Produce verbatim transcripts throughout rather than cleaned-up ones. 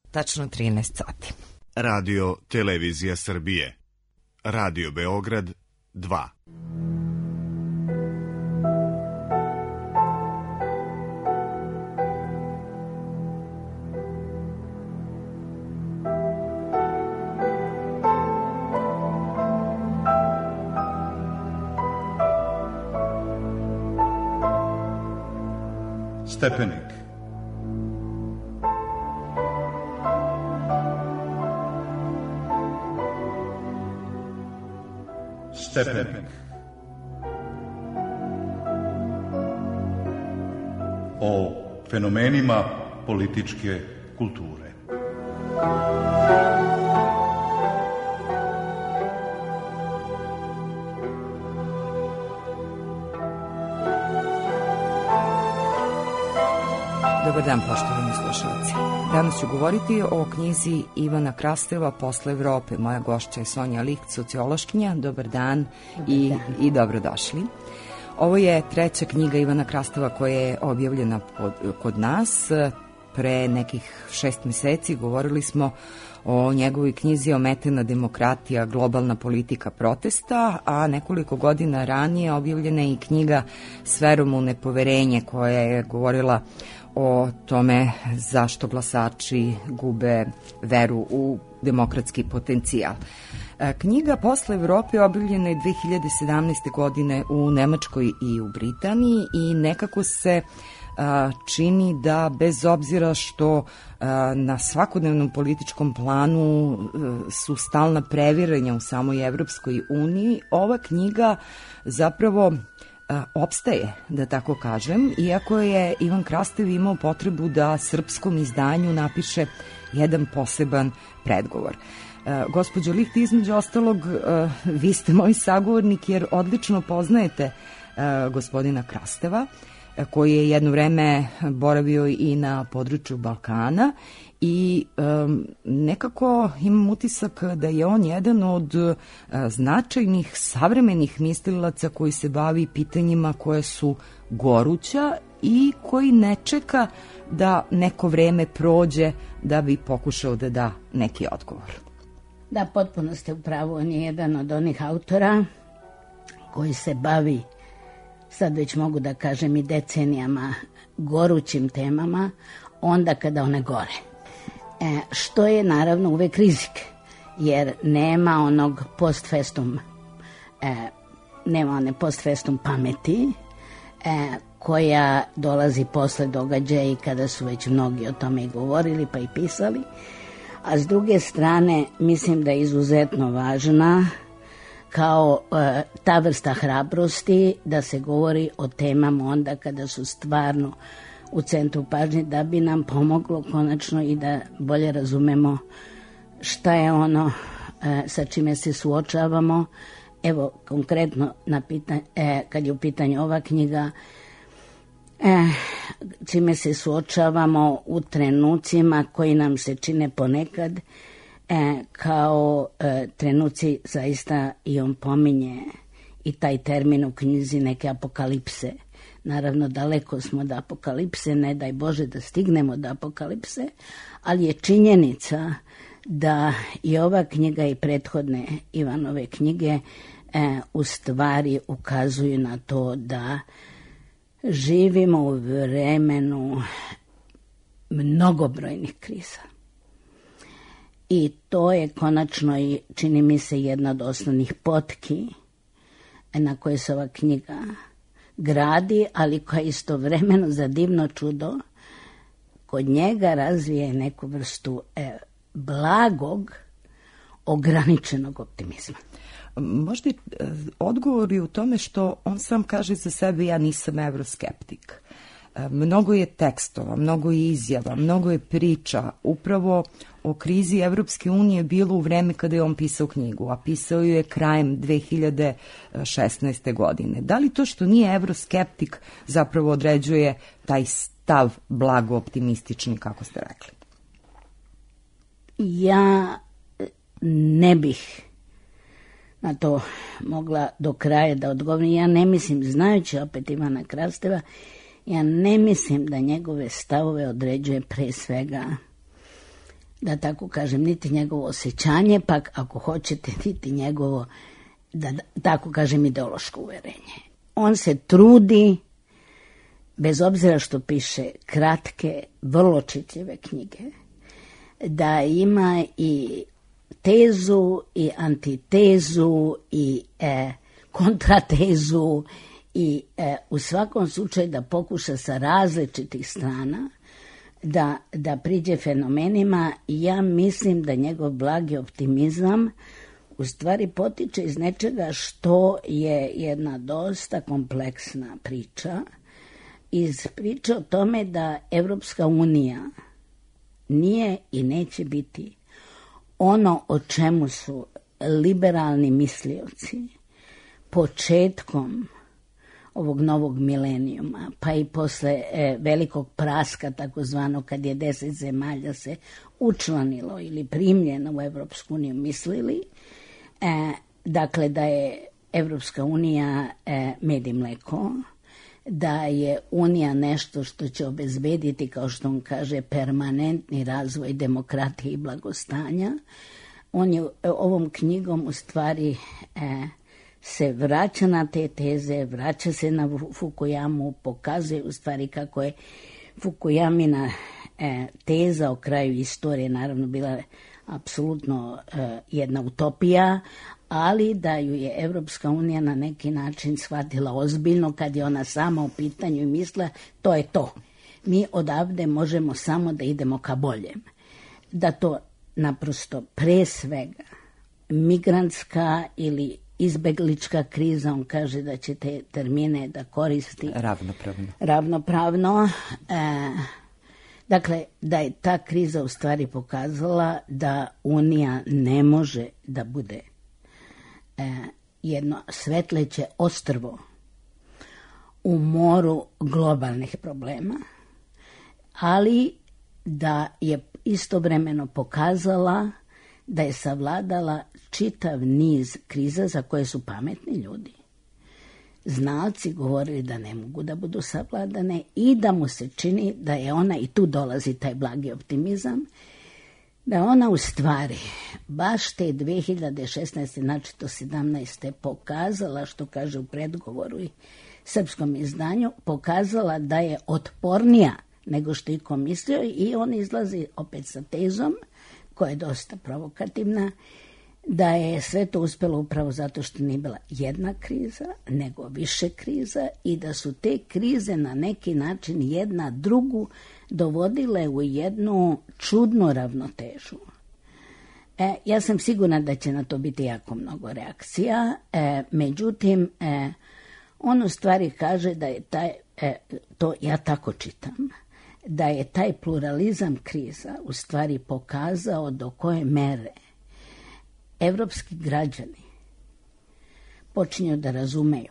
Tačno trinaest sati. Radio Televizija Srbije. Radio Beograd dva. Stepenik. Stepenik. O fenomenima političke kulture. Dobar dan, poštovani slušalci. Danas ću govoriti o knjizi Ivana Krasteva Posle Evrope. Moja gošća je Sonja Licht, sociološkinja. Dobar dan, Dobar i, dan. i dobrodošli. Ovo je treća knjiga Ivana Krasteva koja je objavljena pod, kod nas. Pre nekih šest meseci govorili smo o njegovoj knjizi Ometena demokratija, globalna politika protesta, a nekoliko godina ranije objavljena je i knjiga S verom u nepoverenje koja je govorila o tome zašto glasači gube veru u demokratski potencijal. Knjiga Posle Evrope objavljena je dve hiljade sedamnaeste. godine u Nemačkoj i u Britaniji i nekako se čini da bez obzira što na svakodnevnom političkom planu su stalna previranja u samoj Evropskoj uniji, ova knjiga zapravo opstaje, da tako kažem, iako je Ivan Krastev imao potrebu da srpskom izdanju napiše jedan poseban predgovor. Gospođo Licht, između ostalog, vi ste moj sagovornik jer odlično poznajete gospodina Krasteva, koji je jedno vreme boravio i na području Balkana i um, nekako imam utisak da je on jedan od uh, značajnih savremenih mislilaca koji se bavi pitanjima koje su goruća i koji ne čeka da neko vreme prođe da bi pokušao da da neki odgovor. Da, potpuno ste u pravu. On je jedan od onih autora koji se bavi, sad već mogu da kažem, i decenijama gorućim temama, onda kada one gore. E, što je naravno uvek rizik, jer nema onog post festum, e, nema one post festum pameti, e, koja dolazi posle događaja i kada su već mnogi o tome i govorili pa i pisali. A s druge strane, mislim da je izuzetno važna kao e, ta vrsta hrabrosti da se govori o temama onda kada su stvarno u centru pažnje, da bi nam pomoglo konačno i da bolje razumemo šta je ono e, sa čime se suočavamo. Evo, konkretno na pitanje, e, kad je u pitanju ova knjiga, e, čime se suočavamo u trenucima koji nam se čine ponekad E, kao e, trenuci, zaista i on pominje i taj termin u knjizi, neke apokalipse. Naravno, daleko smo od apokalipse, ne daj Bože da stignemo do apokalipse, ali je činjenica da i ova knjiga i prethodne Ivanove knjige e, u stvari ukazuju na to da živimo u vremenu mnogobrojnih kriza. I to je konačno i, čini mi se, jedna od osnovnih potki na koje se ova knjiga gradi, ali koja istovremeno, za divno čudo, kod njega razvije neku vrstu e, blagog, ograničenog optimizma. Možda odgovor je u tome što on sam kaže za sebe: ja nisam evroskeptik. Mnogo je tekstova, mnogo je izjava, mnogo je priča upravo o krizi Evropske unije bilo u vreme kada je on pisao knjigu, a pisao ju je krajem dve hiljade šesnaeste. godine. Da li to što nije evroskeptik zapravo određuje taj stav blago optimistični, kako ste rekli? Ja ne bih na to mogla do kraja da odgovorim. Ja ne mislim, znajući opet Ivana Krasteva, ja ne mislim da njegove stavove određuje pre svega da tako kažem, niti njegovo osjećanje, pa ako hoćete, niti njegovo, da tako kažem, ideološko uverenje. On se trudi, bez obzira što piše kratke, vrlo čitljive knjige, da ima i tezu i antitezu i e, kontratezu i e, u svakom slučaju da pokuša sa različitih strana da, da priđe fenomenima. I ja mislim da njegov blagi optimizam u stvari potiče iz nečega što je jedna dosta kompleksna priča, iz priče o tome da Evropska unija nije i neće biti ono o čemu su liberalni mislioci početkom ovog novog milenijuma, pa i posle e, velikog praska takozvano, kad je deset zemalja se učlanilo ili primljeno u Evropsku uniju, mislili, e, dakle da je Evropska unija e, med i mleko, da je unija nešto što će obezbediti, kao što on kaže, permanentni razvoj demokratije i blagostanja. On je ovom knjigom u stvari e, se vraća na te teze, vraća se na Fukuyamu, pokazuje u stvari kako je Fukuyamina e, teza o kraju istorije naravno bila apsolutno e, jedna utopija, ali da ju je Evropska unija na neki način shvatila ozbiljno kad je ona sama u pitanju i misla to je to. Mi odavde možemo samo da idemo ka boljem. Da to naprosto pre svega migrantska ili izbeglička kriza, on kaže da će te termine da koristi ravnopravno. Ravnopravno. E, dakle, da je ta kriza u stvari pokazala da Unija ne može da bude e, jedno svetleće ostrvo u moru globalnih problema, ali da je istovremeno pokazala da je savladala čitav niz kriza za koje su pametni ljudi, znalci, govorili da ne mogu da budu savladane i da mu se čini da je ona, i tu dolazi taj blagi optimizam, da ona u stvari baš te dve hiljade šesnaeste, znači to sedamnaeste pokazala, što kaže u predgovoru i srpskom izdanju, pokazala da je otpornija nego što je ko mislio, i on izlazi opet sa tezom koja je dosta provokativna, da je sve to uspjelo upravo zato što nije bila jedna kriza, nego više kriza, i da su te krize na neki način jedna drugu dovodile u jednu čudnu ravnotežu. E, ja sam sigurna da će na to biti jako mnogo reakcija, e, međutim, e, on u stvari kaže da je taj, e, to ja tako čitam, da je taj pluralizam kriza u stvari pokazao do koje mere evropski građani počinju da razumeju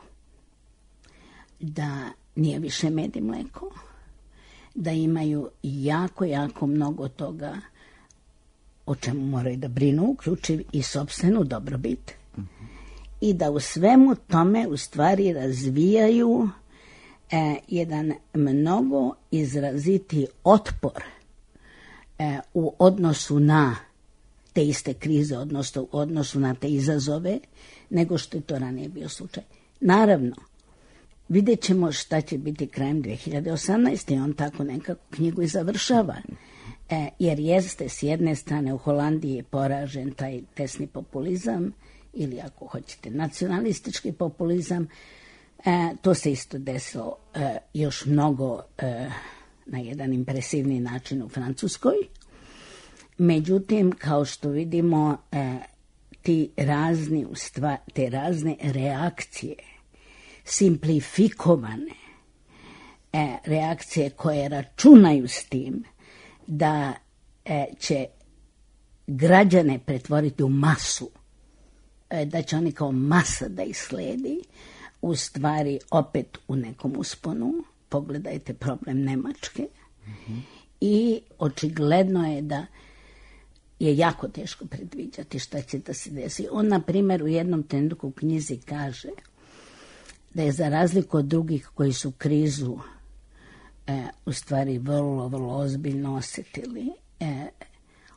da nije više med i mleko, da imaju jako, jako mnogo toga o čemu moraju da brinu, uključiv i sopstvenu dobrobit, mm-hmm. i da u svemu tome u stvari razvijaju e, jedan mnogo izraziti otpor e, u odnosu na te iste krize, odnosno u odnosu na te izazove, nego što je to ranije bio slučaj. Naravno, vidjet ćemo šta će biti krajem dve hiljade osamnaeste. i on tako nekako knjigu i završava. E, jer jeste s jedne strane u Holandiji je poražen taj desni populizam, ili ako hoćete nacionalistički populizam. E, to se isto desilo e, još mnogo e, na jedan impresivni način u Francuskoj. Međutim, kao što vidimo, e, ti razni, ustva, te razne reakcije, simplifikovane e, reakcije koje računaju s tim da e, će građane pretvoriti u masu, e, da će oni kao masa da ih sledi, u stvari opet u nekom usponu. Pogledajte problem Nemačke. Mm-hmm. I očigledno je da je jako teško predviđati šta će da se desi. On, na primjer, u jednom trenutku u knjizi kaže da je za razliku od drugih koji su krizu e, u stvari vrlo, vrlo ozbiljno osjetili, e,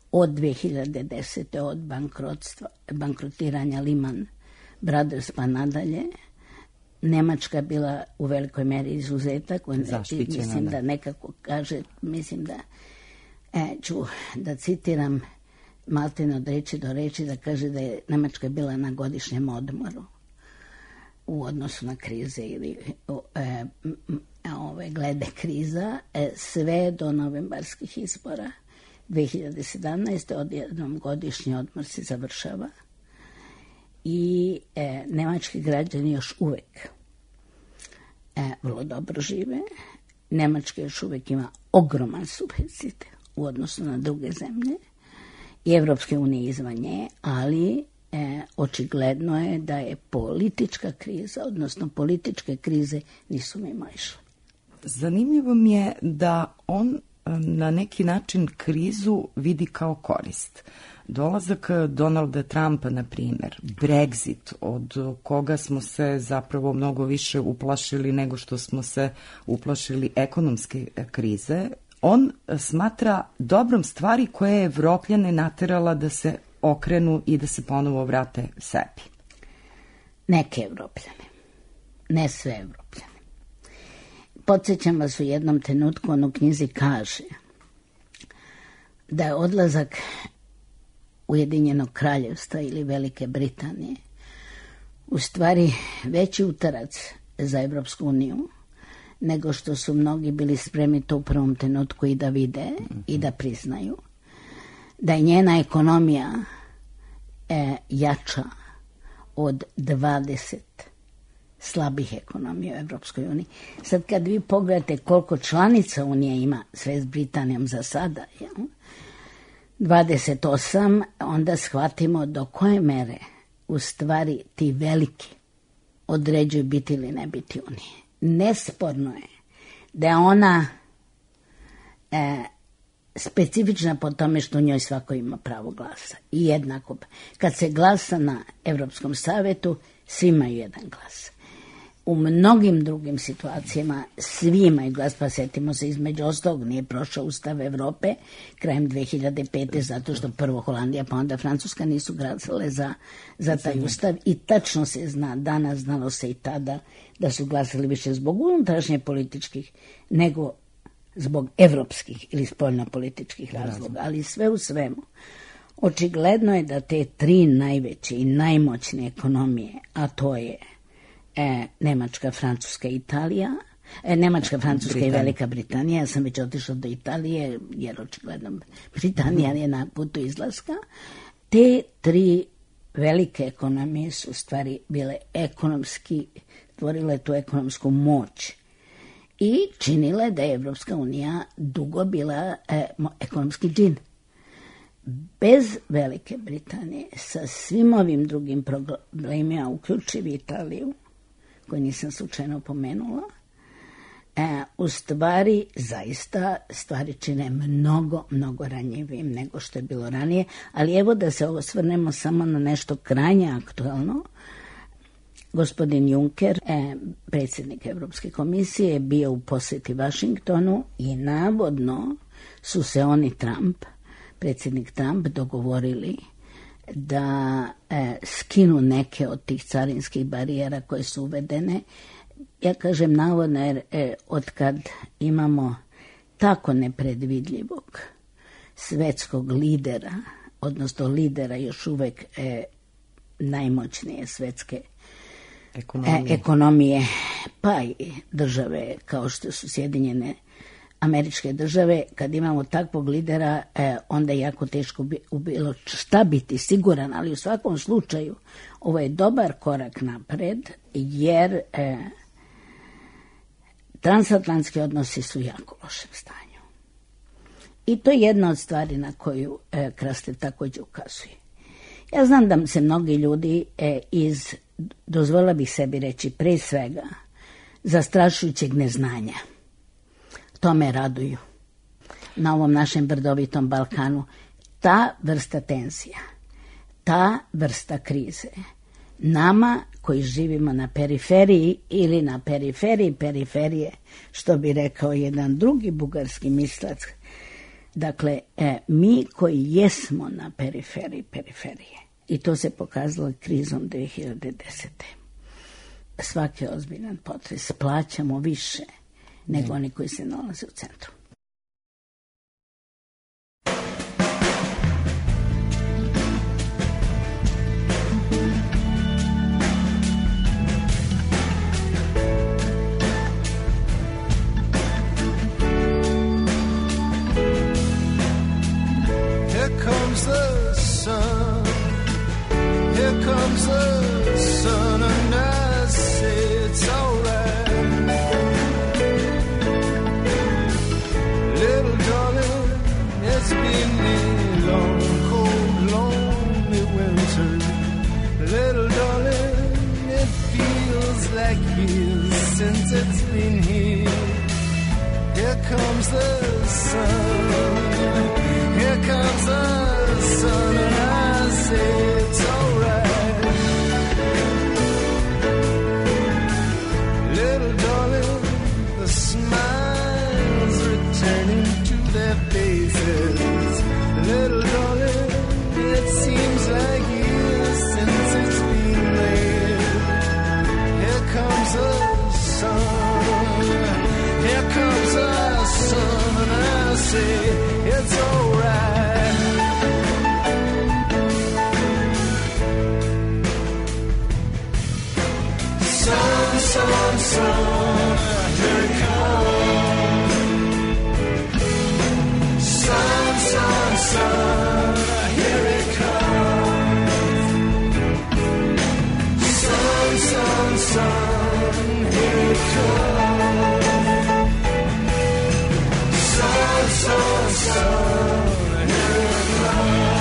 od dve hiljade desete. od bankrotstva, bankrotiranja Lehman Brothers pa nadalje. Nemačka je bila u velikoj meri izuzetak. Mislim da nekako kaže, mislim da e, ću da citiram Maltene od reči do reči, da kaže da je Nemačka bila na godišnjem odmoru u odnosu na krize ili e, ove glede kriza, e, sve do novembarskih izbora dve hiljade sedamnaeste. odjednom godišnji odmor se završava i e, nemački građani još uvek e, vrlo dobro žive. Nemačka još uvek ima ogroman suficit u odnosu na druge zemlje i Evropske unije izvan nje, ali e, očigledno je da je politička kriza, odnosno političke krize nisu mimo išle. Zanimljivo mi je da on na neki način krizu vidi kao korist. Dolazak Donalda Trumpa, na primjer, Brexit, od koga smo se zapravo mnogo više uplašili nego što smo se uplašili ekonomske krize, on smatra dobrom stvari koja je Evropljane naterala da se okrenu i da se ponovo vrate sebi. Neke Evropljane, ne sve Evropljane. Podsjećam vas, u jednom trenutku on u knjizi kaže da je odlazak Ujedinjenog kraljevstva ili Velike Britanije u stvari veći utarac za Evropsku uniju nego što su mnogi bili spremni to u prvom trenutku i da vide mm-hmm. i da priznaju. Da je njena ekonomija e, jača od dvadeset slabih ekonomija u Evropskoj uniji. Sad kad vi pogledate koliko članica Unije ima, sve s Britanijom za sada, jel? dvadeset osam, onda shvatimo do koje mere u stvari ti veliki određuju biti ili ne biti Unije. Nesporno je da je ona e, specifična po tome što u njoj svako ima pravo glasa. I jednako, kad se glasa na Evropskom savetu, svi imaju jedan glas. U mnogim drugim situacijama svi imaju glas, pa setimo se između ostalog, nije prošao Ustav Evrope krajem dve hiljade pete. zato što prvo Holandija pa onda Francuska nisu glasale za, za taj Ustav i tačno se zna, danas znalo se i tada da su glasali više zbog unutrašnje političkih nego zbog evropskih ili spoljnopolitičkih razloga, ali sve u svemu. Očigledno je da te tri najveće i najmoćnije ekonomije, a to je E, Nemačka, Francuska i Italija, e, Nemačka, Francuska Britanija. i Velika Britanija, ja sam već otišla do Italije, jer očigledno Britanija je na putu izlaska. Te tri velike ekonomije su u stvari bile ekonomski, stvorile tu ekonomsku moć i činile da je Evropska unija dugo bila e, ekonomski džin. Bez Velike Britanije, sa svim ovim drugim problemima, uključivi Italiju, koju nisam slučajno pomenula, e, u stvari zaista stvari čine mnogo, mnogo ranjivim nego što je bilo ranije, ali evo da se osvrnemo samo na nešto krajnje aktualno. Gospodin Juncker, e, predsjednik Evropske komisije, je bio u posjeti Vašingtonu i navodno su se oni Trump, predsjednik Trump, dogovorili da e, skinu neke od tih carinskih barijera koje su uvedene. Ja kažem navodno jer e, od kad imamo tako nepredvidljivog svetskog lidera, odnosno lidera još uvek e, najmoćnije svetske ekonomije. E, ekonomije, pa i države kao što su Sjedinjene Američke države, kad imamo takvog lidera, eh, onda je jako teško bi, bilo šta biti siguran, ali u svakom slučaju ovo je dobar korak napred, jer eh, transatlantski odnosi su jako lošem stanju. I to je jedna od stvari na koju eh, Krastev također ukazuje. Ja znam da se mnogi ljudi eh, iz, dozvolila bih sebi reći, pre svega, zastrašujućeg neznanja, to me raduju na ovom našem brdovitom Balkanu. Ta vrsta tenzija, ta vrsta krize, nama koji živimo na periferiji ili na periferiji periferije, što bi rekao jedan drugi bugarski mislac, Dakle, e, mi koji jesmo na periferiji periferije, i to se pokazalo krizom dve hiljade desete. Svaki ozbiljan potres plaćamo više nego oni koji se nalaze u centru. Here comes the sun, here comes the sun, and I say it's alright. Little darling, it's been a long, cold, lonely winter. Little darling, it feels like years since it's been here. Here comes the sun, here comes the sun, and I say it's alright. Little darling, the smiles returning to their faces. Little darling, it seems like years since it's been there. Here comes the sun, here comes the sun, and I say it's alright. Sun, sun, sun, here it comes. Sun, sun, sun, here it comes. Sun, sun, sun, here it comes. Sun, sun, sun, here it comes.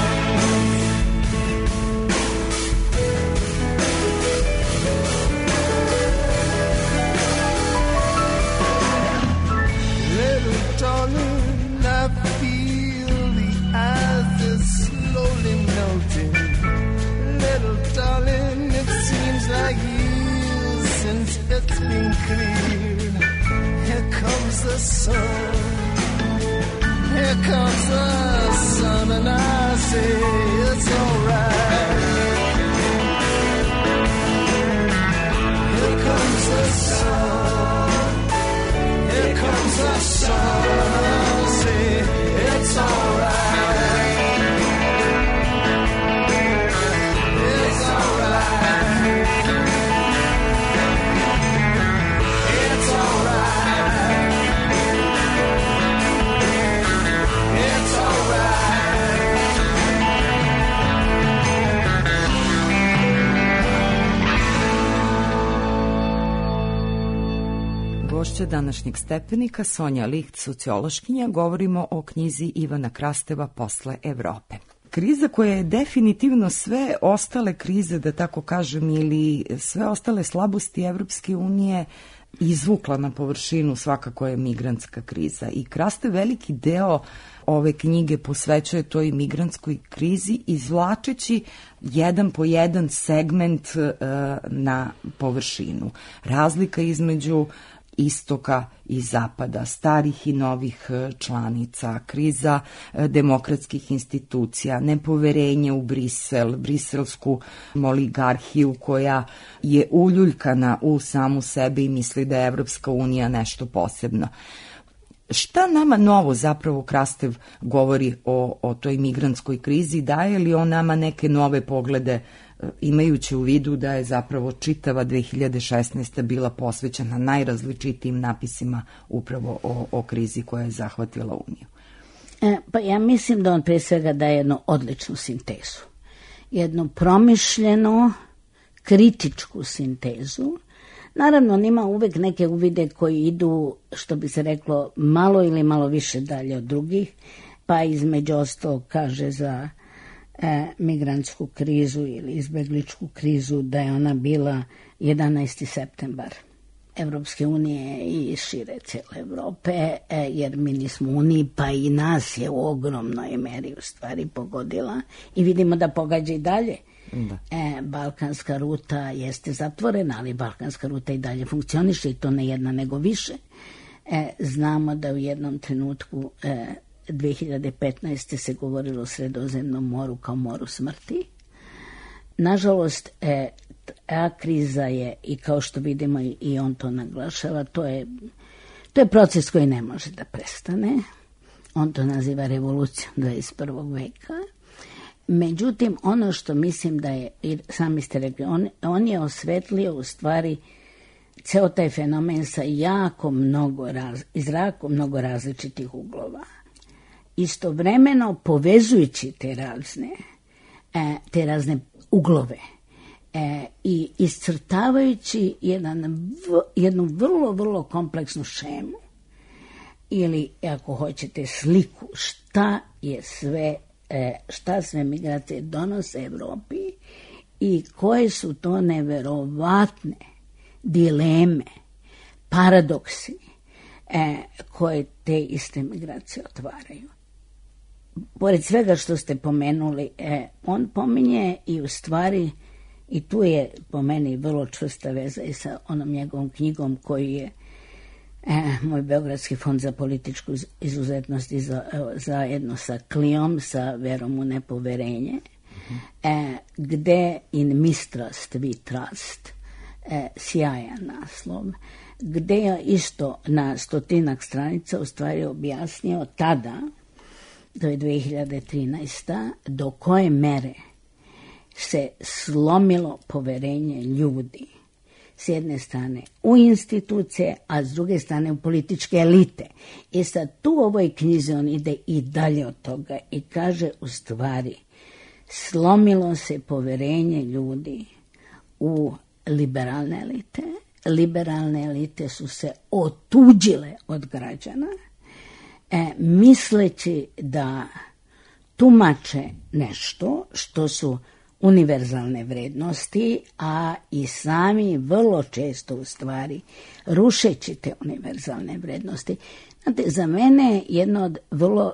Little darling, I feel the ice is slowly melting. Little darling, it seems like years since it's been cleared. Here comes the sun, here comes the sun, and I say it's alright. Here comes the sun, here comes the sun, and I say it's alright. It's alright. It's alright. It's alright. Gošća današnjeg stepenika, Sonja Licht, sociološkinja, govorimo o knjizi Ivana Krasteva Posle Evrope. Kriza koja je definitivno sve ostale krize, da tako kažem, ili sve ostale slabosti Evropske unije izvukla na površinu, svakako je migrantska kriza. I Krastev veliki deo ove knjige posvećuje toj migrantskoj krizi, izvlačeći jedan po jedan segment uh, na površinu. Razlika između istoka i zapada, starih i novih članica, kriza demokratskih institucija, nepoverenje u Brisel, briselsku oligarhiju koja je uljuljkana u samu sebe i misli da je Evropska unija nešto posebno. Šta nama novo zapravo Krastev govori o, o toj migrantskoj krizi? Daje li on nama neke nove poglede, imajući u vidu da je zapravo čitava dve hiljade šesnaesta. bila posvećena najrazličitijim napisima upravo o, o krizi koja je zahvatila Uniju? E, pa ja mislim da on pre svega daje jednu odličnu sintezu. Jednu promišljenu, kritičku sintezu. Naravno, on ima uvek neke uvide koji idu, što bi se reklo, malo ili malo više dalje od drugih, pa između ostalog kaže za e, migrantsku krizu ili izbegličku krizu da je ona bila jedanaesti septembar Evropske unije i šire cijele Evrope, e, jer mi nismo uniji, pa i nas je u ogromnoj meri u stvari pogodila i vidimo da pogađa i dalje. Da. E, Balkanska ruta jeste zatvorena, ali Balkanska ruta i dalje funkcioniše i to ne jedna nego više. E, znamo da u jednom trenutku e, dve hiljade petnaeste. se govorilo o Sredozemnom moru kao moru smrti. Nažalost, e, ta kriza je, i kao što vidimo i on to naglašava, to je, to je proces koji ne može da prestane. On to naziva revolucijom dvadeset prvog veka. Međutim, ono što mislim da je, i sami ste rekli, on, on je osvetlio u stvari ceo taj fenomen sa jako mnogo, raz, iz jako mnogo različitih uglova. Istovremeno povezujući te razne, e, te razne uglove e, i iscrtavajući jedan, v, jednu vrlo, vrlo kompleksnu šemu ili, ako hoćete, sliku šta je sve, e, šta sve migracije donose Evropi i koje su to neverovatne dileme, paradoksi e, koje te iste migracije otvaraju. Pored svega što ste pomenuli, e, on pominje i u stvari, i tu je po meni vrlo čvrsta veza i sa onom njegovom knjigom koji je e, moj Beogradski fond za političku izuzetnost i za, evo, zajedno sa Klijom, sa Verom u nepoverenje, mm-hmm. e, gde in mistrust we trust, e, sjajan naslov, gde je isto na stotinak stranica u stvari objasnio tada, to je dve hiljade trinaesta. do koje mere se slomilo poverenje ljudi s jedne strane u institucije, a s druge strane u političke elite. I sad tu u ovoj knjizi on ide i dalje od toga i kaže u stvari slomilo se poverenje ljudi u liberalne elite. Liberalne elite su se otuđile od građana, E, misleći da tumače nešto što su univerzalne vrednosti, a i sami vrlo često u stvari rušeći te univerzalne vrednosti. Znate, za mene je jedno od vrlo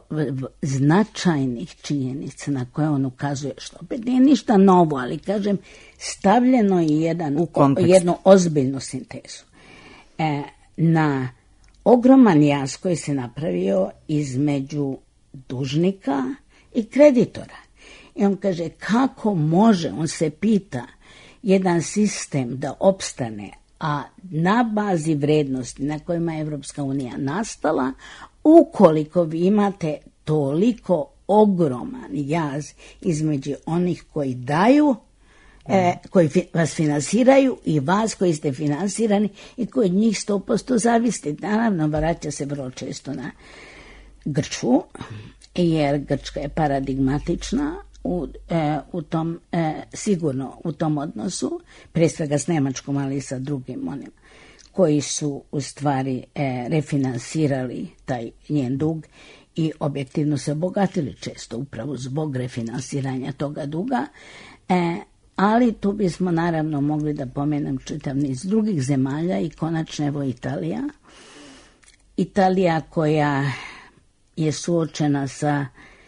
značajnih činjenica na koje on ukazuje, što opet nije ništa novo, ali kažem, stavljeno je jedan, u jednu ozbiljnu sintezu. E, na ogroman jaz koji se napravio između dužnika i kreditora. I on kaže, kako može, on se pita, jedan sistem da opstane, a na bazi vrednosti na kojima je Evropska unija nastala, ukoliko vi imate toliko ogroman jaz između onih koji daju, E, koji fi, vas finansiraju i vas koji ste finansirani i koji od njih sto posto zaviste. Naravno, vraća se vrlo često na Grčku, jer Grčka je paradigmatična u, e, u tom, e, sigurno u tom odnosu, pre svega s Nemačkom, ali i sa drugim onim koji su u stvari e, refinansirali taj njen dug i objektivno se obogatili često upravo zbog refinansiranja toga duga. E, Ali tu bismo naravno mogli da pomenem čitav niz drugih zemalja i konačno evo Italija. Italija koja je suočena sa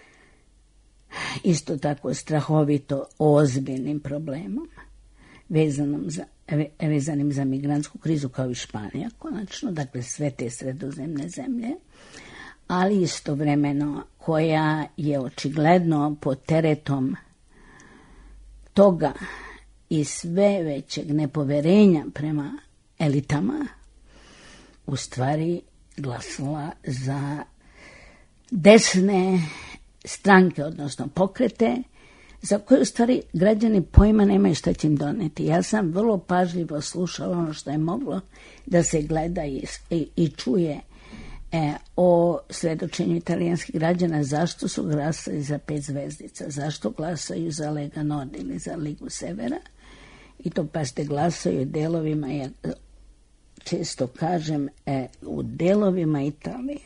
isto tako strahovito ozbiljnim problemom vezanom za, vezanim za migrantsku krizu kao i Španija konačno, dakle sve te sredozemne zemlje, ali istovremeno koja je očigledno pod teretom toga i sve većeg nepoverenja prema elitama u stvari glasala za desne stranke, odnosno pokrete, za koje u stvari građani pojma nemaju šta će im doneti. Ja sam vrlo pažljivo slušala ono što je moglo da se gleda i, i, i čuje E, o svedočenju italijanskih građana, zašto su glasali za pet zvezdica, zašto glasaju za Lega Nord ili za Ligu Severa, i to pa ste glasaju delovima, ja često kažem, e, u delovima Italije,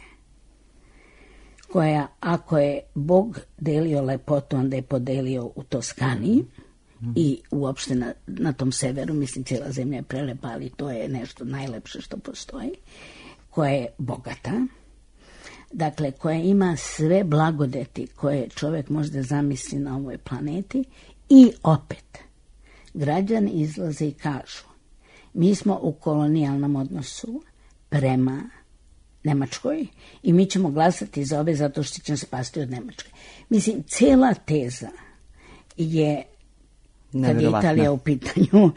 koja, ako je Bog delio lepotu, onda je podelio u Toskaniji mm. i uopšte na, na tom severu, mislim, cijela zemlja je prelepa, ali to je nešto najlepše što postoji, koja je bogata, dakle koja ima sve blagodeti koje čovjek može da zamisli na ovoj planeti, i opet građani izlaze i kažu, mi smo u kolonijalnom odnosu prema Nemačkoj i mi ćemo glasati za ove zato što će nas spasti od Nemačke. Mislim, cela teza je, kad je Italija u pitanju,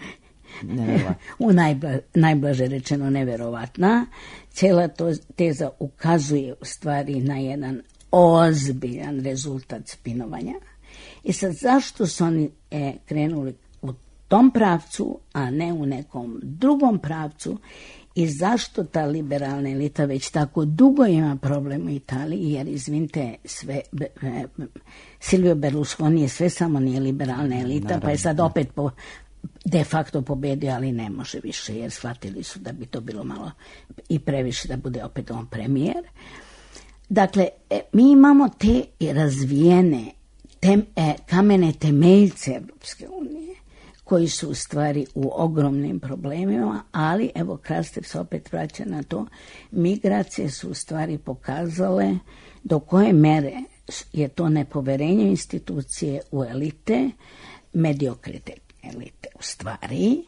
u najbla, najblaže rečeno neverovatna, cela to, teza ukazuje u stvari na jedan ozbiljan rezultat spinovanja. I sad, zašto su oni e, krenuli u tom pravcu, a ne u nekom drugom pravcu, i zašto ta liberalna elita već tako dugo ima problem u Italiji, jer izvinite, sve, e, Silvio Berlusconi je sve samo nije liberalna elita, naravno, pa je sad opet po, de facto pobedio, ali ne može više, jer shvatili su da bi to bilo malo i previše da bude opet on premijer. Dakle, e, mi imamo te razvijene tem, e, kamene temeljce Evropske unije, koji su u stvari u ogromnim problemima, ali evo Krastev se opet vraća na to, migracije su u stvari pokazale do koje mere je to nepoverenje institucije u elite, mediokritet elite u stvari,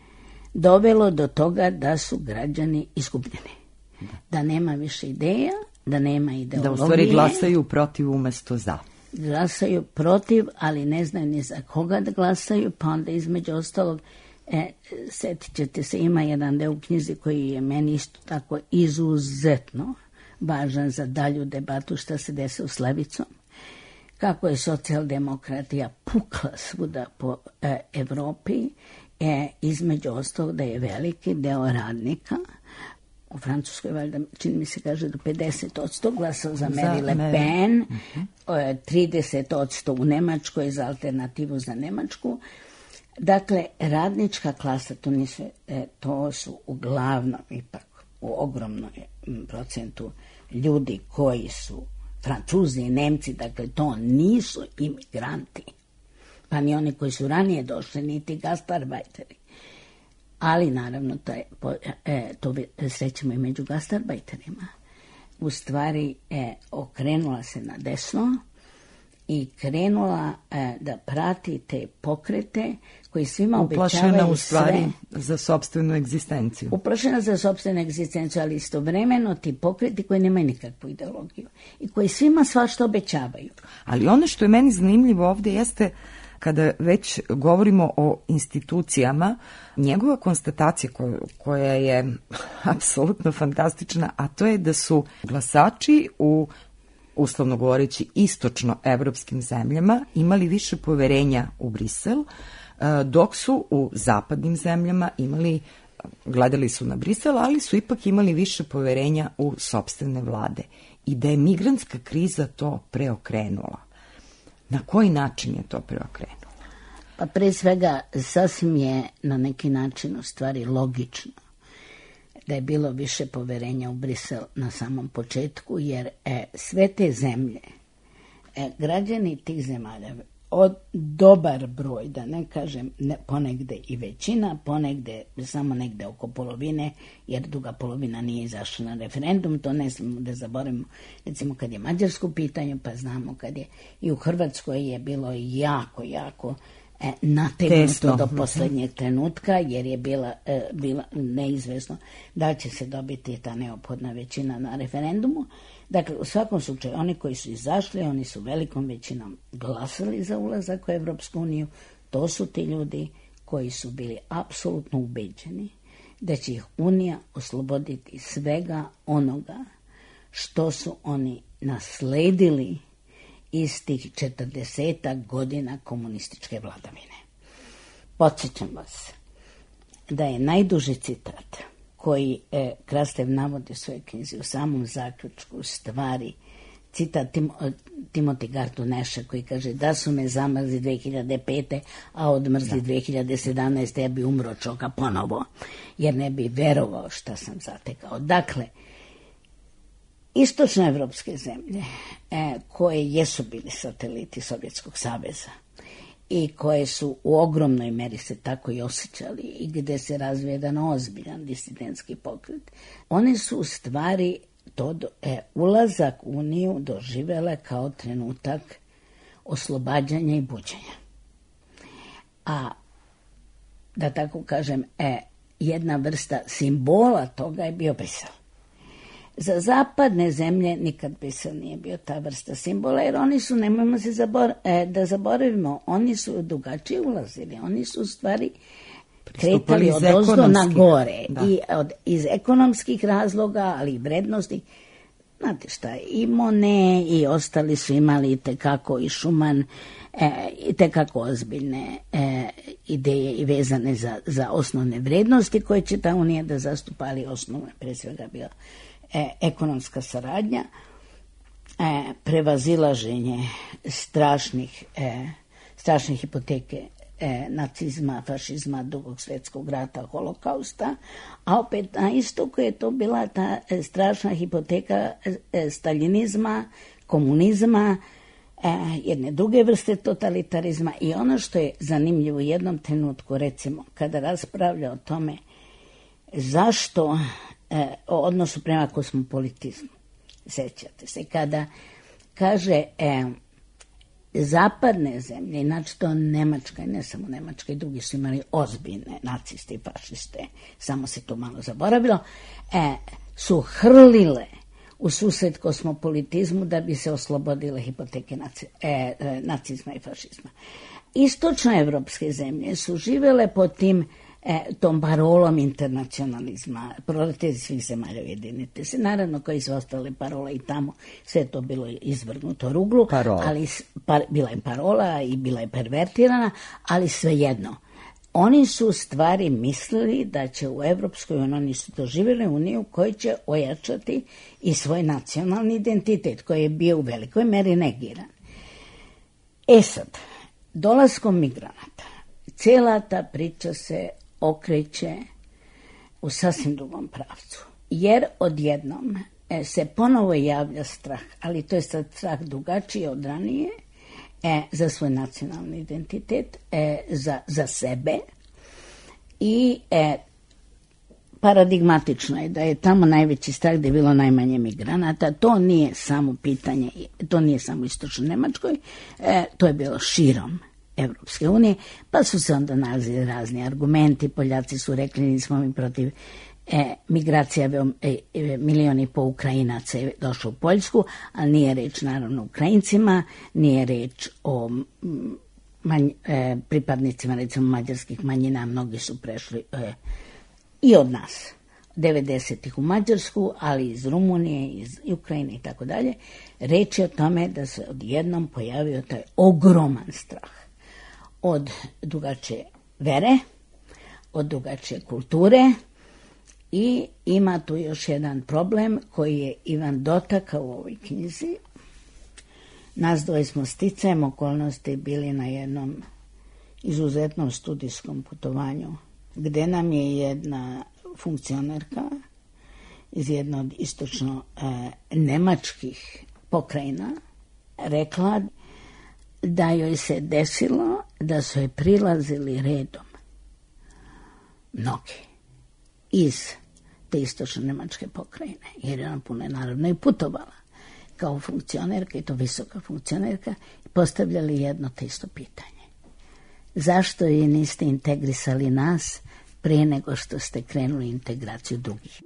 dovelo do toga da su građani izgubljeni. Da, da nema više ideja, da nema ideologije. Da u stvari glasaju protiv umesto za. Glasaju protiv, ali ne znaju ni za koga da glasaju, pa onda između ostalog, e, setit ćete se, ima jedan deo u knjizi koji je meni isto tako izuzetno važan za dalju debatu šta se desi u Slavicom, kako je socijaldemokratija pukla svuda po e, Evropi, e, između ostalog da je veliki deo radnika, u Francuskoj, valjda, čini mi se kaže, do pedeset odsto glasao za Marie Le Pen, uh-huh. trideset odsto u Nemačkoj za alternativu za Nemačku. Dakle, radnička klasa, to, nisu, to su uglavnom ipak u ogromnom procentu ljudi koji su Francuzi i Nemci, dakle, to nisu imigranti, pa ni oni koji su ranije došli, niti gastarbajteri. Ali naravno to, je, e, to srećemo i među gastarbajterima. U stvari e, okrenula se na desno i krenula e, da prati te pokrete koji svima obećavaju uplašena u stvari sve. Za sopstvenu egzistenciju. Uplašena za sopstvenu egzistenciju, ali istovremeno ti pokreti koji nemaju nikakvu ideologiju i koji svima svašta obećavaju. Ali ono što je meni zanimljivo ovdje jeste kada već govorimo o institucijama, njegova konstatacija koja, koja je apsolutno fantastična, a to je da su glasači u, uslovno govoreći, istočno-evropskim zemljama imali više poverenja u Brisel, dok su u zapadnim zemljama imali, gledali su na Brisel, ali su ipak imali više poverenja u sopstvene vlade. I da je migrantska kriza to preokrenula. Na koji način je to preokrenulo? Pa pre svega sasvim je na neki način u stvari logično da je bilo više poverenja u Brisel na samom početku, jer e, sve te zemlje, e, građani tih zemalja, od dobar broj, da ne kažem ne, ponegde i većina, ponegde samo negde oko polovine, jer druga polovina nije izašla na referendum, to ne smemo da zaboravimo, recimo kad je Mađarsko pitanje, pa znamo kad je i u Hrvatskoj je bilo jako, jako e, nategnuto do poslednjeg trenutka, jer je bila, e, bila neizvesno da će se dobiti ta neophodna većina na referendumu. Dakle, u svakom slučaju, oni koji su izašli, oni su velikom većinom glasali za ulazak u Evropsku uniju. To su ti ljudi koji su bili apsolutno ubeđeni da će ih Unija osloboditi svega onoga što su oni nasledili iz tih četrdesetak godina komunističke vladavine. Podsjećam vas da je najduži citat koji e, Krastev navodi u svojoj knjizi u samom zaključku stvari, citat Tim, Timothy Gartoneša koji kaže da su me zamrzli dve hiljade pete, a odmrzli da. dve hiljade sedamnaeste. ja bi umro čoka ponovo, jer ne bi verovao šta sam zatekao. Dakle, istočnoevropske zemlje e, koje jesu bili sateliti Sovjetskog saveza i koje su u ogromnoj meri se tako i osjećali i gde se razvije jedan ozbiljan disidentski pokret, one su u stvari to do, e, ulazak u Uniju doživele kao trenutak oslobađanja i buđenja. A da tako kažem, e, jedna vrsta simbola toga je bio Brisel. Za zapadne zemlje nikad Brisel nije bio ta vrsta simbola, jer oni su, nemojmo se zabor, e, da zaboravimo, oni su drugačije ulazili, oni su u stvari kretali od ozdo na gore i od, iz ekonomskih razloga, ali i vrednosti. Znate šta, i Monet i ostali su imali i tekako i Schumann e, i tekako ozbiljne e, ideje i vezane za, za osnovne vrednosti koje će ta unija da zastupa, ali osnovno pre svega bila e, ekonomska saradnja, e, prevazilaženje strašnih, e, strašne hipoteke E, nacizma, fašizma, Drugog svjetskog rata, holokausta, a opet na istoku je to bila ta e, strašna hipoteka e, staljinizma, komunizma, e, jedne druge vrste totalitarizma. I ono što je zanimljivo u jednom trenutku, recimo, kada raspravlja o tome zašto, e, o odnosu prema kosmopolitizmu, sećate se, kada kaže e, zapadne zemlje, znači to Nemačka i ne samo Nemačka i drugi su imali ozbiljne naciste i fašiste, samo se to malo zaboravilo, e, su hrlile u susret kosmopolitizmu da bi se oslobodile hipoteke naci, e, e, nacizma i fašizma. Istočnoevropske zemlje su živele pod tim E, tom parolom internacionalizma, proletari svih zemalja ujedinite se, naravno koji su ostale parole i tamo, sve to bilo izvrgnuto ruglu, parola. ali pa, bila je parola i bila je pervertirana, ali svejedno. Oni su stvari mislili da će u Evropskoj, oni su doživjeli uniju koji će ojačati i svoj nacionalni identitet, koji je bio u velikoj meri negiran. E sad, dolaskom migranata, cijela ta priča se okreće u sasvim drugom pravcu. Jer odjednom e, se ponovo javlja strah, ali to je sad strah drugačiji od ranije, e, za svoj nacionalni identitet, e, za, za sebe. I e, paradigmatično je da je tamo najveći strah gdje je bilo najmanje migranata. To nije samo pitanje, to nije samo istočno Nemačkoj, e, to je bilo širom Evropske unije, pa su se onda nalazili razni argumenti. Poljaci su rekli nismo mi protiv e, migracija, e, e, milion i po Ukrajinaca je došlo u Poljsku, ali nije reč naravno o Ukrajincima, nije reč o manj, e, pripadnicima recimo mađarskih manjina, mnogi su prešli e, i od nas devedesetih u Mađarsku, ali iz Rumunije, iz Ukrajine i tako dalje. Reč je o tome da se odjednom pojavio taj ogroman strah od drugačije vere, od drugačije kulture i ima tu još jedan problem koji je Ivan dotakao u ovoj knjizi. Nas dvoje smo sticajem okolnosti bili na jednom izuzetnom studijskom putovanju gdje nam je jedna funkcionerka iz jednog od istočno e, nemačkih pokrajina rekla da joj se desilo da su joj prilazili redom mnogi iz te istočno nemačke pokrajine, jer je ona puno naravno i putovala kao funkcionerka, i to visoka funkcionerka, i postavljali jedno te isto pitanje. Zašto vi niste integrisali nas prije nego što ste krenuli integraciju drugih?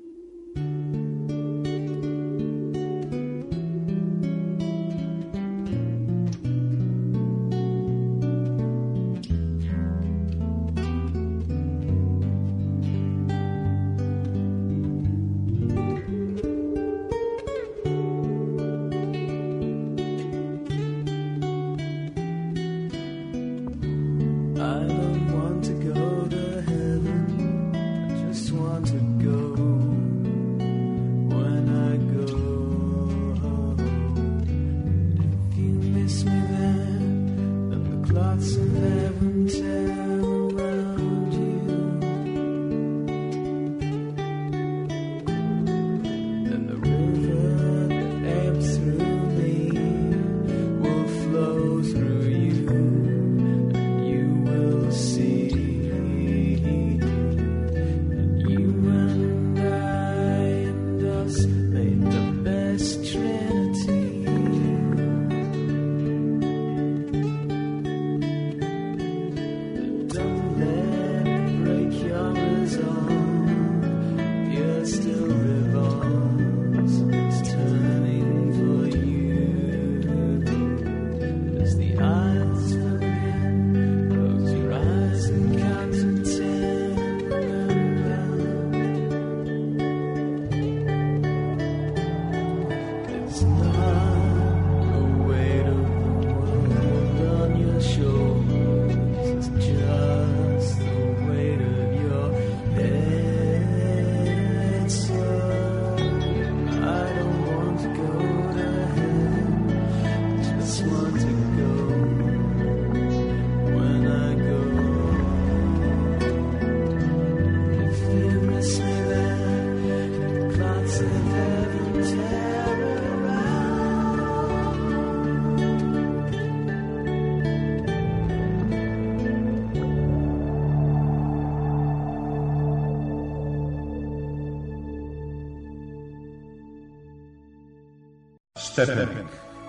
Stepenik.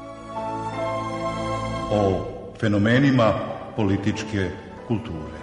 O fenomenima političke kulture.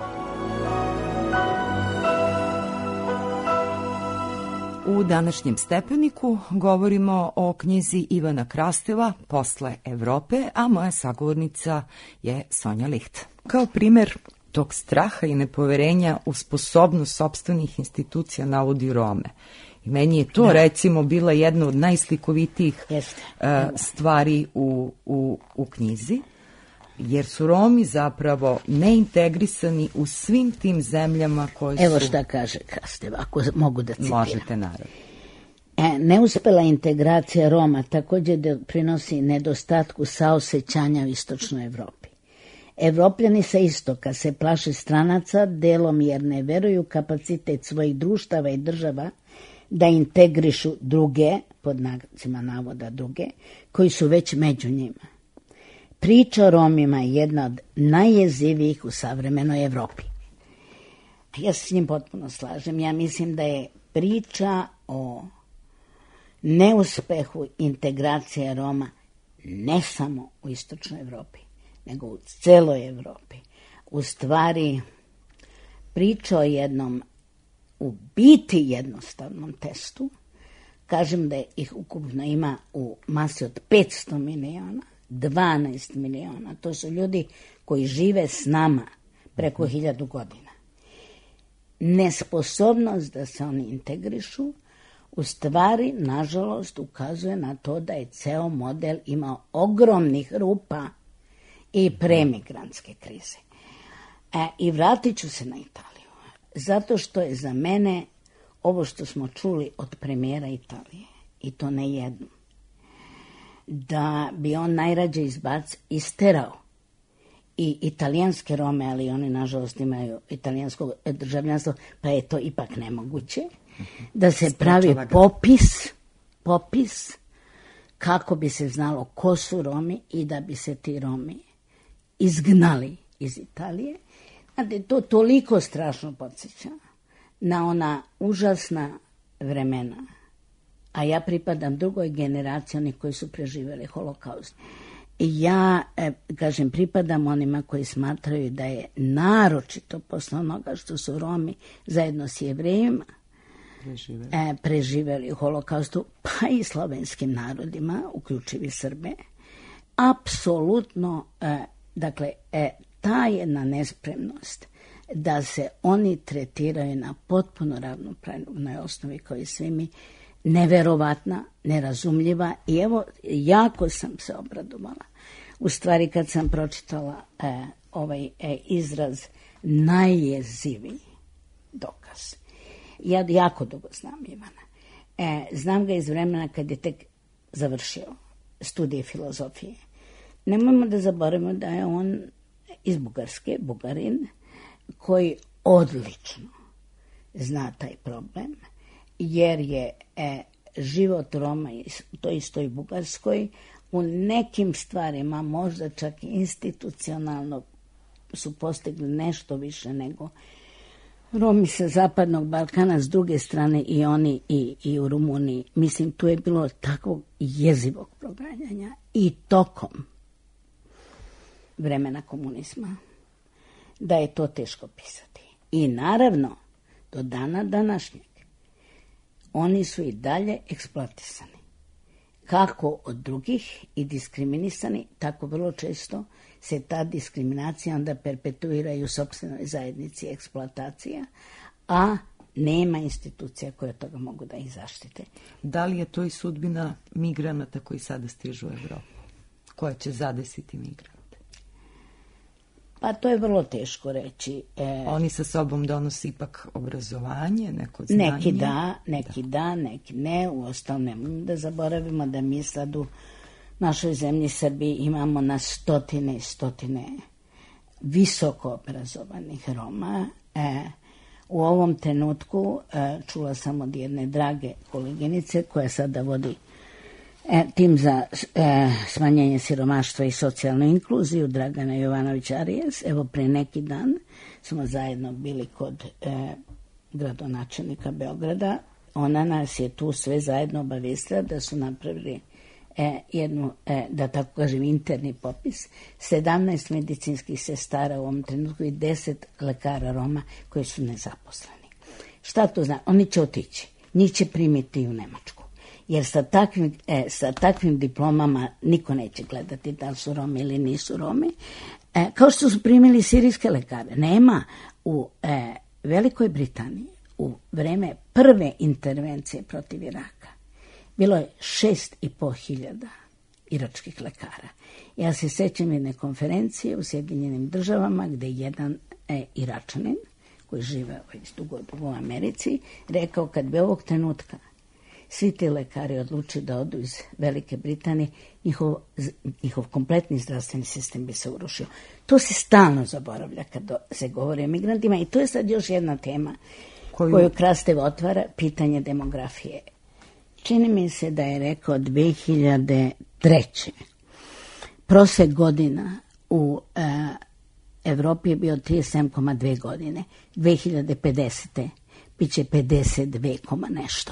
U današnjem Stepeniku govorimo o knjizi Ivana Krasteva Posle Evrope, a moja sagovornica je Sonja Licht. Kao primer tog straha i nepoverenja u sposobnost sopstvenih institucija navodi Rome. I meni je to, da, recimo, bila jedna od najslikovitijih uh, stvari u, u, u knjizi, jer su Romi zapravo neintegrisani u svim tim zemljama koje su... Evo šta kaže Krastev, ako mogu da citiram. Možete, naravno. E, neuspela integracija Roma također doprinosi nedostatku saosećanja u istočnoj Evropi. Evropljani sa istoka se plaše stranaca, delom jer ne veruju kapacitet svojih društava i država da integrišu druge, pod znacima navoda druge, koji su već među njima. Priča o Romima je jedna od najjezivijih u savremenoj Evropi. Ja se s njim potpuno slažem. Ja mislim da je priča o neuspehu integracije Roma ne samo u istočnoj Evropi, nego u celoj Evropi. U stvari, priča o jednom u biti jednostavnom testu. Kažem da ih ukupno ima u masi od petsto miliona, dvanaest miliona. To su ljudi koji žive s nama preko hiljadu godina. Nesposobnost da se oni integrišu u stvari, nažalost, ukazuje na to da je ceo model imao ogromnih rupa i premigrantske krize. E, I vratit ću se na Italiju. Zato što je za mene ovo što smo čuli od premijera Italije, i to ne jednom, da bi on najrađe izbac isterao i italijanske Rome, ali oni nažalost imaju italijansko državljanstvo, pa je to ipak nemoguće, da se pravi popis, popis kako bi se znalo ko su Romi i da bi se ti Romi izgnali iz Italije. Znate, to toliko strašno podsjeća na ona užasna vremena, a ja pripadam drugoj generaciji onih koji su preživjeli holokaust. I ja, e, kažem, pripadam onima koji smatraju da je naročito posle onoga što su Romi zajedno s Jevrejima preživjeli, e, preživjeli holokaustu, pa i slovenskim narodima, uključivi Srbe, apsolutno, e, dakle, e, ta jedna nespremnost da se oni tretiraju na potpuno ravnopravnoj osnovi kao i svi mi, neverovatna, nerazumljiva, i evo, jako sam se obradovala. U stvari, kad sam pročitala e, ovaj e, izraz najjeziviji dokaz. Ja jako dugo znam Ivana. E, znam ga iz vremena kad je tek završio studije filozofije. Nemojmo da zaboravimo da je on iz Bugarske, Bugarin, koji odlično zna taj problem, jer je e, život Roma u toj istoj Bugarskoj u nekim stvarima, možda čak i institucionalno, su postigli nešto više nego Romi sa zapadnog Balkana, s druge strane i oni i, i u Rumuniji. Mislim, tu je bilo takvog jezivog proganjanja i tokom vremena komunizma, da je to teško pisati. I naravno, do dana današnjeg, oni su i dalje eksploatisani. Kako od drugih i diskriminisani, tako vrlo često se ta diskriminacija onda perpetuira i u sopstvenoj zajednici eksploatacija, a nema institucija koje od toga mogu da ih zaštite. Da li je to i sudbina migranata koji sada stižu u Evropu? Koja će zadesiti migrante? Pa to je vrlo teško reći. E, Oni sa sobom donose ipak obrazovanje, neko znanje? Neki da, neki da, da neki ne. Uostalom, nemojmo da zaboravimo da mi sad u našoj zemlji Srbiji imamo na stotine i stotine visoko obrazovanih Roma. E, u ovom trenutku e, čula sam od jedne drage koleginice koja sada vodi E, tim za e, smanjenje siromaštva i socijalnu inkluziju, Dragana Jovanović Arijes. Evo, pre neki dan smo zajedno bili kod e, gradonačelnika Beograda. Ona nas je tu sve zajedno obavestila da su napravili e, jednu, e, da tako kažem, interni popis, sedamnaest medicinskih sestara u ovom trenutku i deset lekara Roma koji su nezaposleni. Šta to znači? Oni će otići. Njih će primiti u Nemačku. Jer sa takvim, e, sa takvim diplomama niko neće gledati da li su Romi ili nisu Romi. E, kao što su primili sirijske lekare. Nema u e, Velikoj Britaniji u vreme prve intervencije protiv Iraka bilo je šest i po hiljada iračkih lekara. Ja se sećam jedne konferencije u Sjedinjenim državama gde jedan e, Iračanin koji žive već dugo, dugo u Americi rekao kad bi ovog trenutka svi ti lekari odlučili da odu iz Velike Britanije, njihov, njihov kompletni zdravstveni sistem bi se urušio. To se stalno zaboravlja kad se govori o migrantima i to je sad još jedna tema koju, koju Krastev otvara, pitanje demografije. Čini mi se da je rekao dve hiljade treće. Prosek godina u e, Evropi je bio trideset sedam zarez dve godine. dve hiljade pedesete biće pedeset dve, nešto.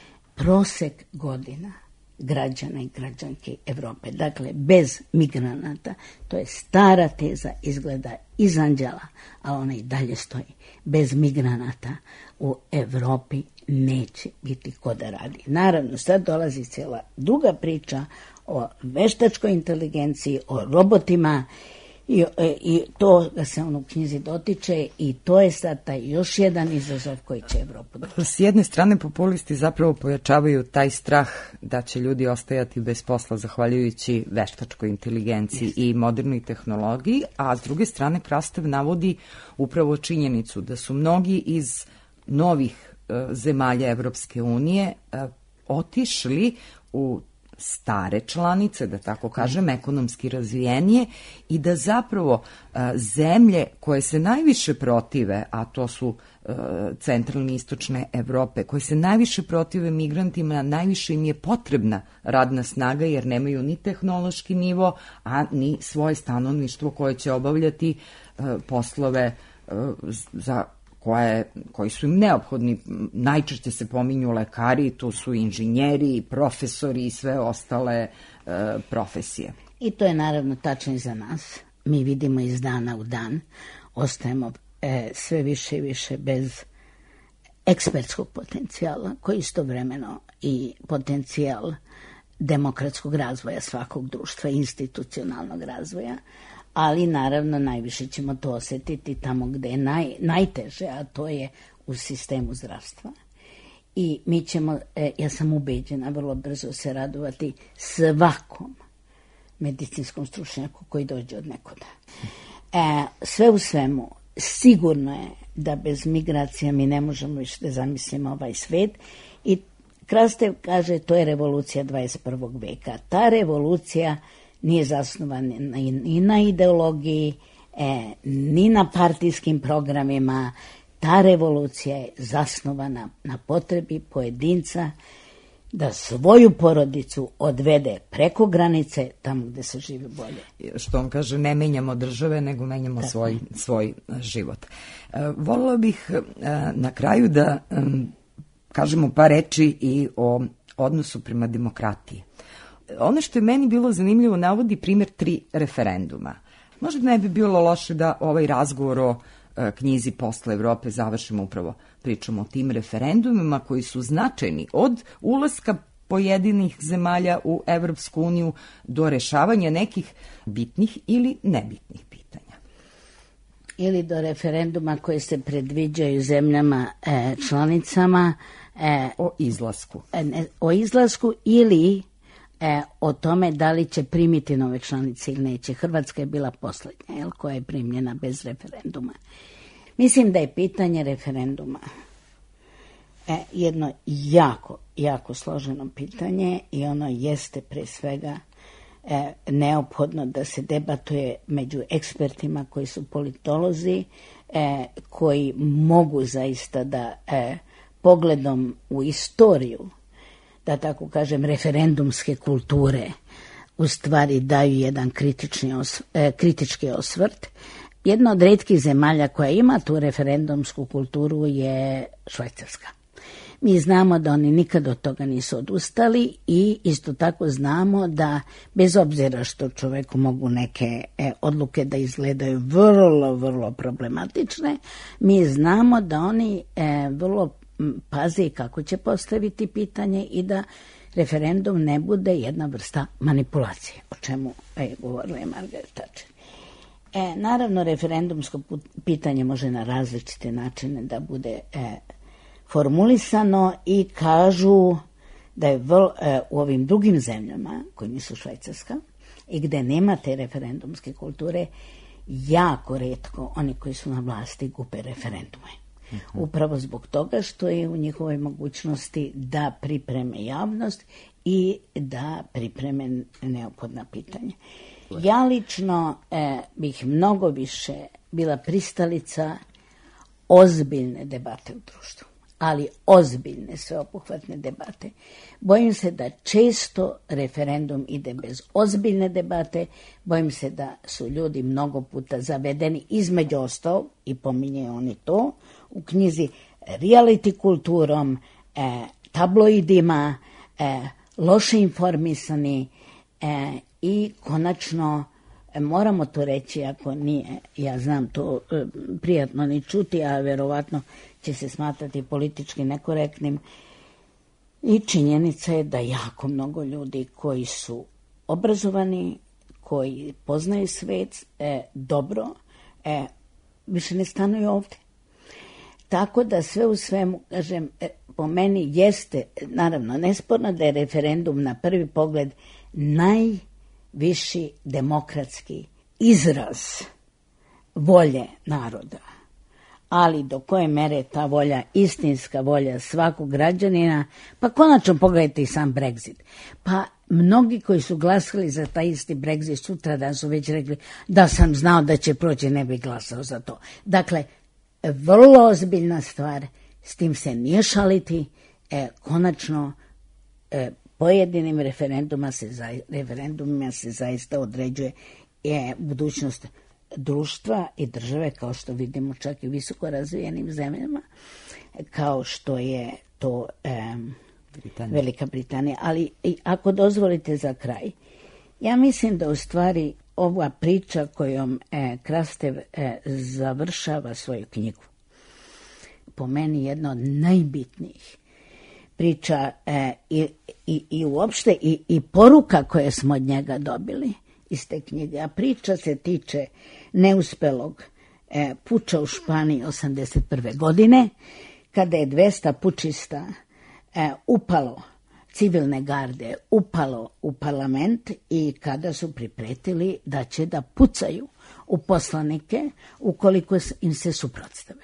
Prosek godina građana i građanke Evrope, dakle bez migranata, to je stara teza, izgleda iz anđela, a ona i dalje stoji. Bez migranata u Evropi neće biti ko da radi. Naravno, sad dolazi cijela druga priča o veštačkoj inteligenciji, o robotima i, i to da se on u knjizi dotiče i to je sad taj još jedan izazov koji će Evropu doći. S jedne strane populisti zapravo pojačavaju taj strah da će ljudi ostajati bez posla zahvaljujući veštačkoj inteligenciji Jeste. I modernoj tehnologiji, a s druge strane Krastev navodi upravo činjenicu da su mnogi iz novih uh, zemalja Evropske unije uh, otišli u stare članice, da tako kažem, ekonomski razvijenije i da zapravo a, zemlje koje se najviše protive, a to su a, centralne i istočne Evrope, koje se najviše protive migrantima, najviše im je potrebna radna snaga jer nemaju ni tehnološki nivo, a ni svoje stanovništvo koje će obavljati a, poslove a, za koje, koji su im neophodni. Najčešće se pominju lekari, tu su inženjeri, profesori i sve ostale e, profesije. I to je naravno tačno i za nas. Mi vidimo iz dana u dan, ostajemo e, sve više i više bez ekspertskog potencijala, koji istovremeno i potencijal demokratskog razvoja svakog društva, institucionalnog razvoja, ali naravno najviše ćemo to osjetiti tamo gde je naj, najteže, a to je u sistemu zdravstva. I mi ćemo, e, ja sam ubeđena, vrlo brzo se radovati svakom medicinskom stručnjaku koji dođe od nekuda. E, sve u svemu, sigurno je da bez migracija mi ne možemo više da zamislimo ovaj svet i Krastev kaže to je revolucija dvadeset prvog veka. Ta revolucija nije zasnovan ni na ideologiji, e, ni na partijskim programima. Ta revolucija je zasnovana na potrebi pojedinca da svoju porodicu odvede preko granice tamo gde se živi bolje. Što on kaže, ne menjamo države, nego menjamo svoj, svoj život. E, volila bih e, na kraju da e, kažemo par reči i o odnosu prema demokratiji. Ono što je meni bilo zanimljivo, navodi primjer tri referenduma. Možda ne bi bilo loše da ovaj razgovor o e, knjizi Posle Evrope završimo upravo pričom o tim referendumima koji su značajni od ulaska pojedinih zemalja u Evropsku uniju do rešavanja nekih bitnih ili nebitnih pitanja. Ili do referenduma koji se predviđaju zemljama e, članicama e, o izlasku. E, ne, o izlasku ili E, o tome da li će primiti nove članice ili neće. Hrvatska je bila poslednja, jel, koja je primljena bez referenduma. Mislim da je pitanje referenduma e, jedno jako, jako složeno pitanje i ono jeste pre svega e, neophodno da se debatuje među ekspertima koji su politolozi, e, koji mogu zaista da e, pogledom u istoriju, da tako kažem, referendumske kulture u stvari daju jedan kritični os, e, kritički osvrt. Jedna od retkih zemalja koja ima tu referendumsku kulturu je Švajcarska. Mi znamo da oni nikad od toga nisu odustali i isto tako znamo da bez obzira što čoveku mogu neke e, odluke da izgledaju vrlo, vrlo problematične, mi znamo da oni e, vrlo pazi kako će postaviti pitanje i da referendum ne bude jedna vrsta manipulacije, o čemu je govorila je Margaret Thatcher. E, naravno, referendumsko pitanje može na različite načine da bude e, formulisano i kažu da je vrlo, e, u ovim drugim zemljama, koji nisu Švajcarska, i gde nema te referendumske kulture, jako retko oni koji su na vlasti gube referendume. Uh-huh. Upravo zbog toga što je u njihovoj mogućnosti da pripreme javnost i da pripreme neophodna pitanja. Ja lično e, bih mnogo više bila pristalica ozbiljne debate u društvu, ali ozbiljne, sveobuhvatne debate. Bojim se da često referendum ide bez ozbiljne debate, bojim se da su ljudi mnogo puta zavedeni, između ostalog, i pominje oni to, u knjizi reality kulturom, e, tabloidima, e, loše informisani e, i konačno e, moramo to reći, ako nije, ja znam to e, prijatno ni čuti, a verovatno će se smatrati politički nekorektnim, i činjenica je da jako mnogo ljudi koji su obrazovani, koji poznaju svet e, dobro, e, više ne stanuju ovde. Tako da sve u svemu, kažem, po meni jeste, naravno, nesporno da je referendum na prvi pogled najviši demokratski izraz volje naroda. Ali do koje mere ta volja, istinska volja svakog građanina, pa konačno pogledajte i sam Brexit. Pa mnogi koji su glasali za taj isti Brexit sutra dan su već rekli da sam znao da će proći, ne bi glasao za to. Dakle, vrlo ozbiljna stvar, s tim se nije šaliti, e, konačno e, pojedinim referendumima se, za, referendumima se zaista određuje e, budućnost društva i države, kao što vidimo čak i visoko razvijenim zemljama, kao što je to e, Britanija. Velika Britanija. Ali i, ako dozvolite za kraj, ja mislim da u stvari ova priča kojom e, Krastev e, završava svoju knjigu, po meni jedna od najbitnijih priča e, i, i, i uopšte i, i poruka koje smo od njega dobili iz te knjige. A priča se tiče neuspelog e, puča u Španiji osamdeset prve godine, kada je dvesta pučista e, upalo, civilne garde upalo u parlament i kada su pripretili da će da pucaju u poslanike ukoliko im se suprotstave.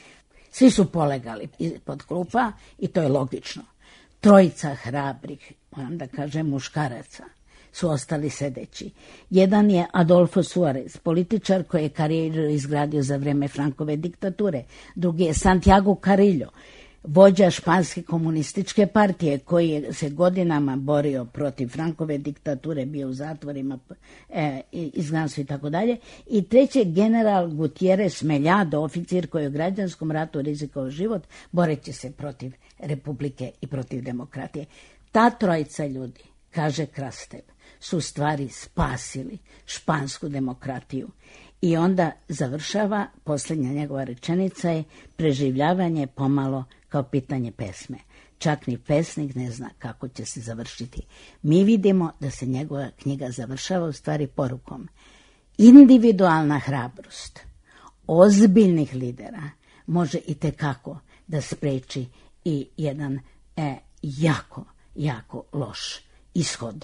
Svi su polegali pod klupa i to je logično. Trojica hrabrih, moram da kažem muškaraca, su ostali sedeći. Jedan je Adolfo Suarez, političar koji je karijeru izgradio za vreme Frankove diktature. Drugi je Santiago Carrillo, vođa španske komunističke partije koji je se godinama borio protiv Frankove diktature, bio u zatvorima, e, izgnanstvo i tako dalje. I treći je general Gutierrez Mellado, oficir koji je u građanskom ratu rizikovao život, boreći se protiv republike i protiv demokratije. Ta trojica ljudi, kaže Krastev, su u stvari spasili špansku demokratiju. I onda završava, posljednja njegova rečenica je preživljavanje pomalo kao pitanje pesme. Čak ni pesnik ne zna kako će se završiti. Mi vidimo da se njegova knjiga završava u stvari porukom. Individualna hrabrost ozbiljnih lidera može itekako da spreči i jedan e, jako, jako loš ishod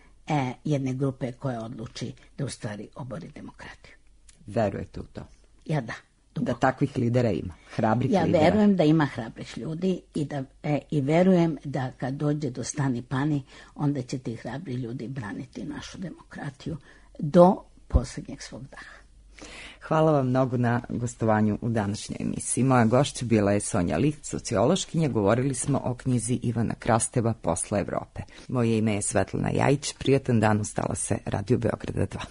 e, jedne grupe koja odluči da u stvari obori demokratiju. Verujete u to? Ja da. Duboko. Da takvih lidera ima, hrabrih ja lidera. Ja verujem da ima hrabrih ljudi i, da, e, i verujem da kad dođe do stani pani, onda će ti hrabri ljudi braniti našu demokratiju do posljednjeg svog daha. Hvala vam mnogo na gostovanju u današnjoj emisiji. Moja gošća bila je Sonja Licht, sociološkinja. Govorili smo o knjizi Ivana Krasteva Posla Evrope. Moje ime je Svetlana Jajić. Prijatan dan, ustala se Radio Beograda dva.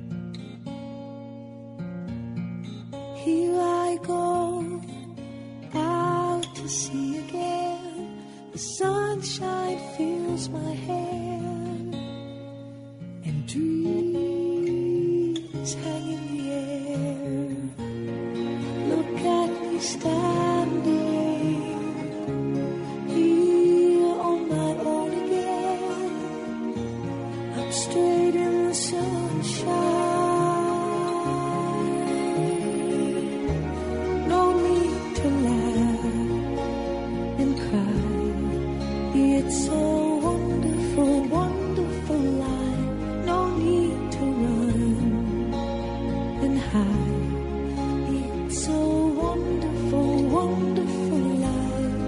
Here I go, to see again. The sunshine fills my hair, and dreams hang in the air. Look at me standing here on my own again. I'm straight in the sunshine. No need to laugh and cry. It's a wonderful, wonderful life. No need to run and hide. It's a wonderful, wonderful life.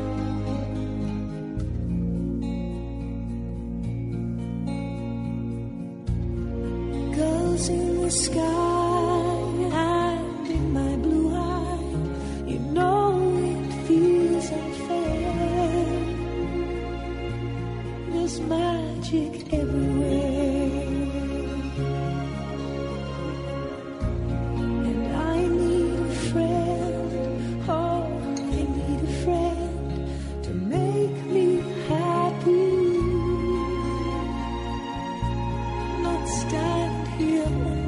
Girls in the sky and in my blue eye, you know it feels unfair. There's magic everywhere, and I need a friend. Oh, I need a friend to make me happy. Not stand here